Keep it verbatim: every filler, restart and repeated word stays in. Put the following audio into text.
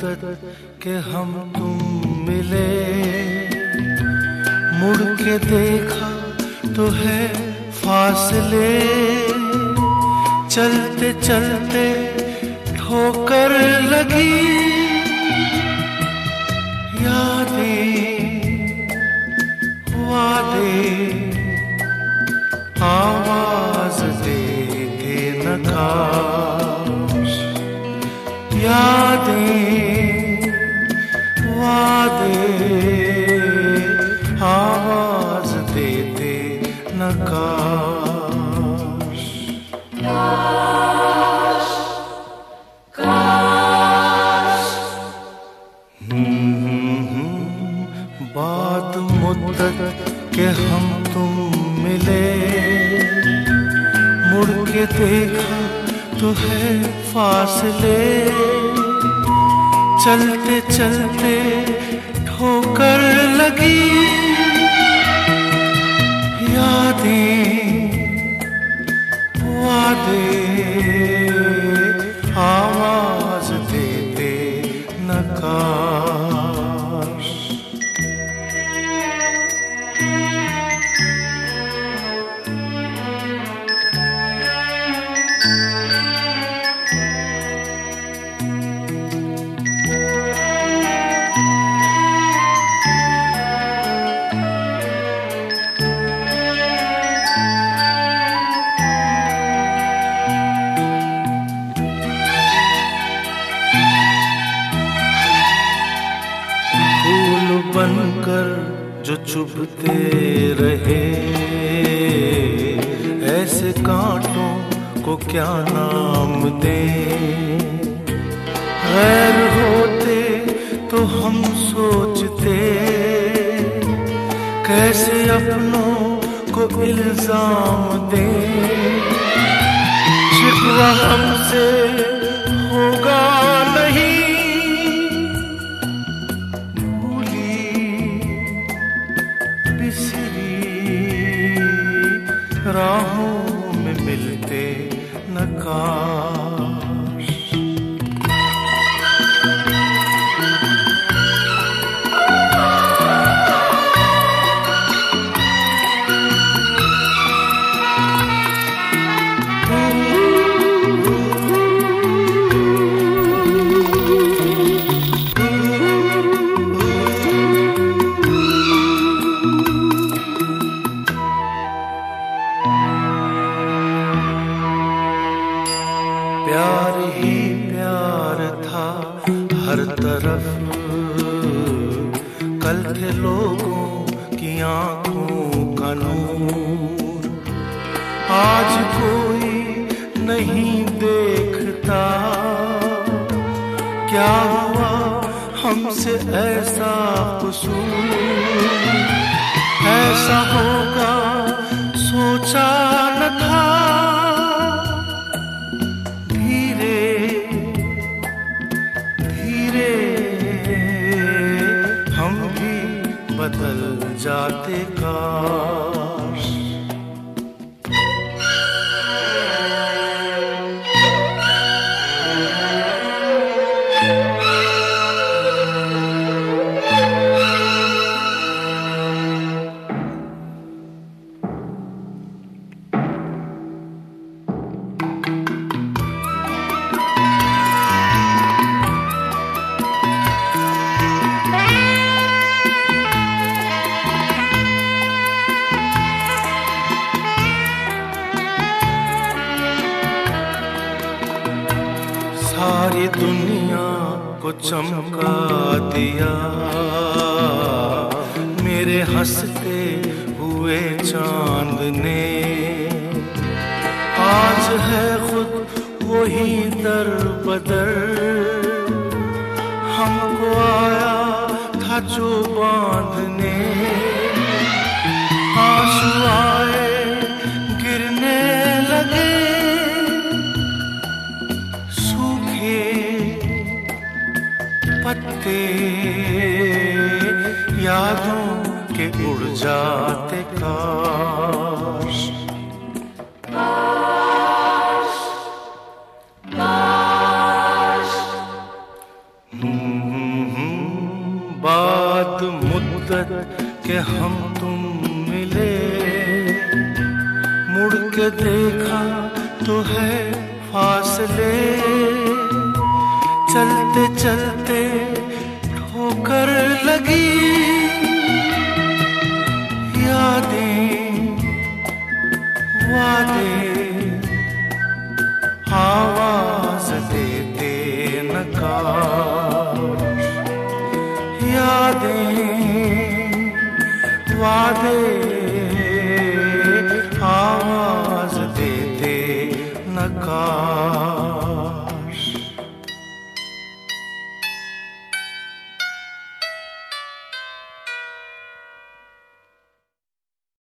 मुद्दत के हम तुम मिले, मुड़ के देखा तो है फासले, चलते चलते ठोकर लगी। यादें वादे आवाज देते न काश, यादें वादे आवाज देते न काश। काश काश। बात मुद्दत के हम तुम मिले, मुड़ के देखा तो है फासले, चलते चलते ठोकर लगी। यादें वादे आवाज देते न काश। बनकर जो चुभते रहे, ऐसे कांटों को क्या नाम दें। गैर होते तो हम सोचते, कैसे अपनों को इल्जाम दें। शिकवा हमसे होगा नहीं, राहों में मिलते न काश। प्यार ही प्यार था हर तरफ, कल थे लोगों की आंखों का नूर। आज कोई नहीं देखता, क्या हुआ हमसे ऐसा कसूर। ऐसा होगा सोचा न था, बदल जाते काश। सारी दुनिया को चमका दिया, मेरे हंसते हुए चांद ने। आज है खुद वही दर बदर, हमको आया था जो बांधने। आंसू आए गिरने लगे, पत्ते यादों के उड़ जाते काश। काश काश। Hmm. हकीकत के हम तुम मिले, मुड़ के देखा तो है फासले, चलते चलते ठोकर लगी, यादें वादे आवाज देते नकार, यादें वादे